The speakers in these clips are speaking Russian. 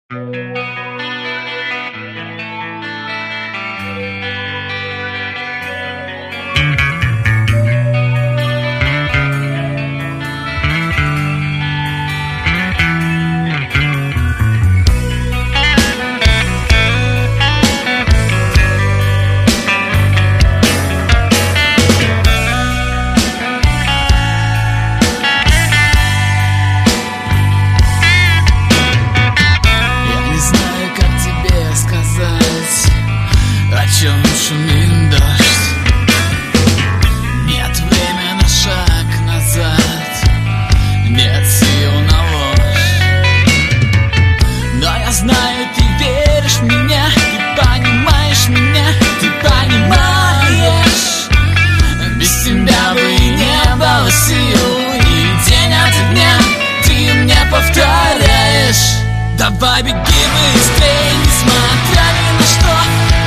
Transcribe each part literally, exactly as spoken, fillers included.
Шумит дождь, нет времени на шаг назад, нет сил на ложь. Но я знаю, ты веришь в меня, ты понимаешь меня, ты понимаешь. Без тебя бы и не было сил, и день ото дня ты мне повторяешь: давай беги быстрей, несмотря ни на что.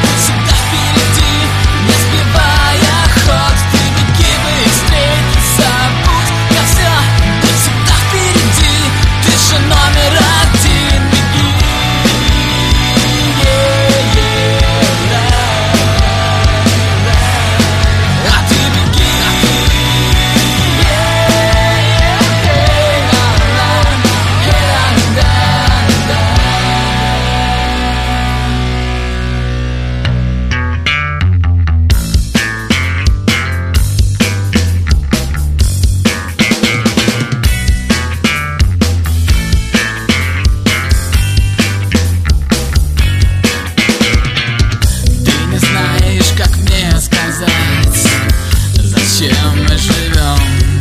Зачем мы живем?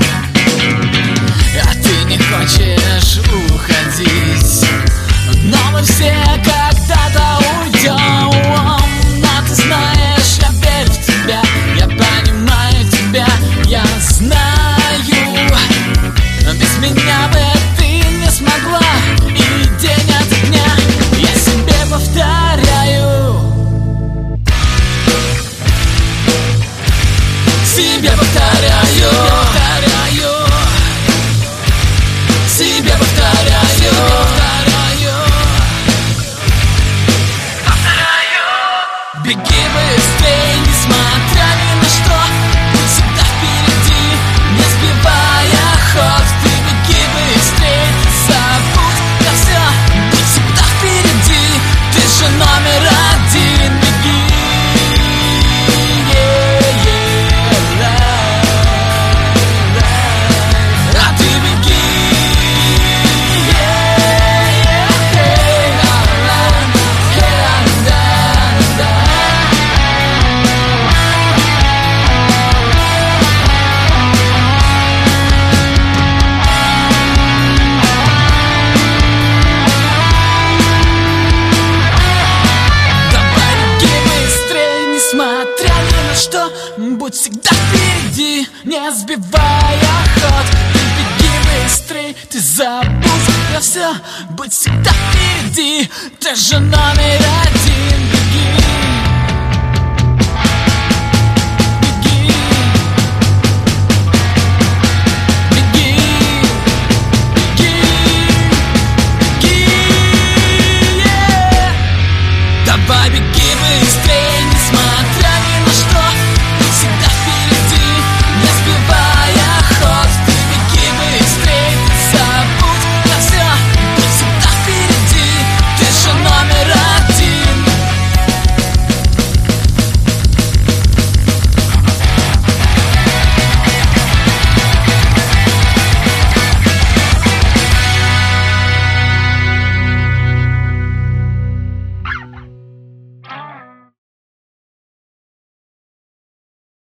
А ты не хочешь уходить, но мы все когда-то уйдем. Но ты знаешь, я верю в тебя, я понимаю тебя, я знаю. Без меня бы ты не смогла, и день ото дня я себе повторяю, себе повторяю, себе повторяю, повторяю. Беги быстрей, несмотря ни на что, будь всегда впереди, не сбивая ход. Ты беги быстрей, ты забудь про все, будь всегда впереди, ты же номер один. Беги. Несмотря ни на что, будь всегда впереди, не сбивая ход. Ты беги быстрей, ты забудь про все, будь всегда впереди, ты же номер один.